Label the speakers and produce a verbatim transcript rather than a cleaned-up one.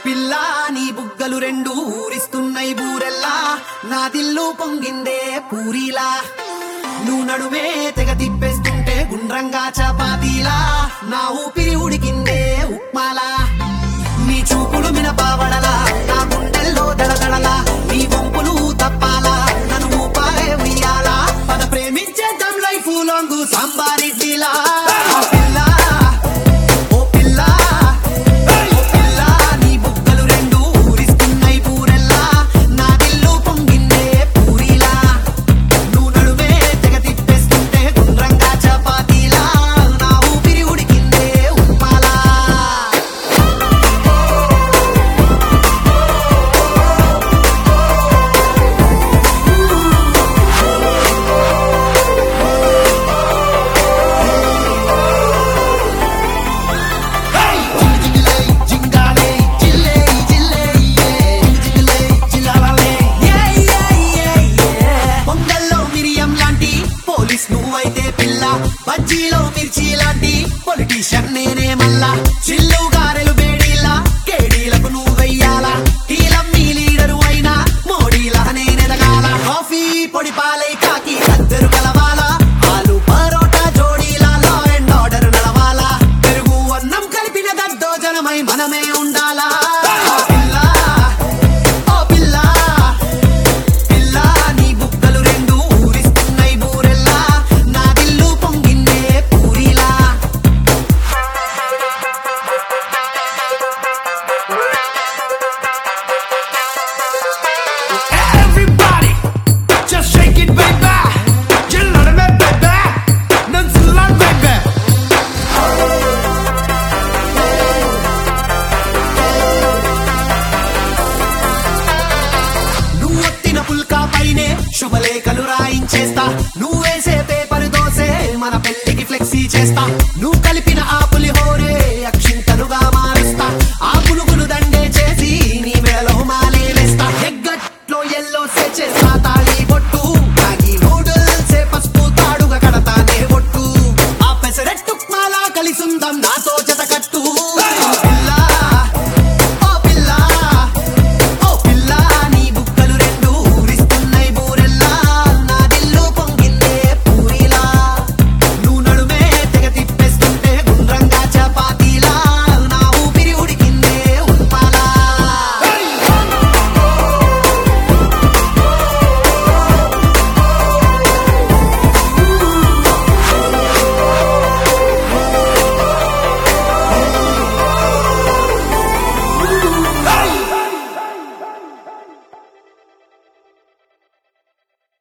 Speaker 1: పిల్లా నీ బుగ్గలు రెండు ఊరిస్తున్నాయి బూరెల్లా, నా దిల్లు పొంగిందే పూరీలా. నువ్వు నడుమే తెగ తిప్పేస్తుంటే గుండ్రంగా చపాతీలా, నా ఊపిరి ఉడికిందే ఉప్మాలా. నీ చూపులు మినపావడలా, నా గుండెల్లో దడదడలా, నీ వంపులు తప్పాలా, నన్ను ఊపాలే ఉయ్యాలా. పద ప్రేమించేద్దాం లైఫ్ లాంగ్ సాంబారిడ్డిలా. నువ్వైతే పిల్ల బజ్జీలో మిర్చి లాంటి పొలిటీషియన్ నేనే మల్లా. చిల్లు గారె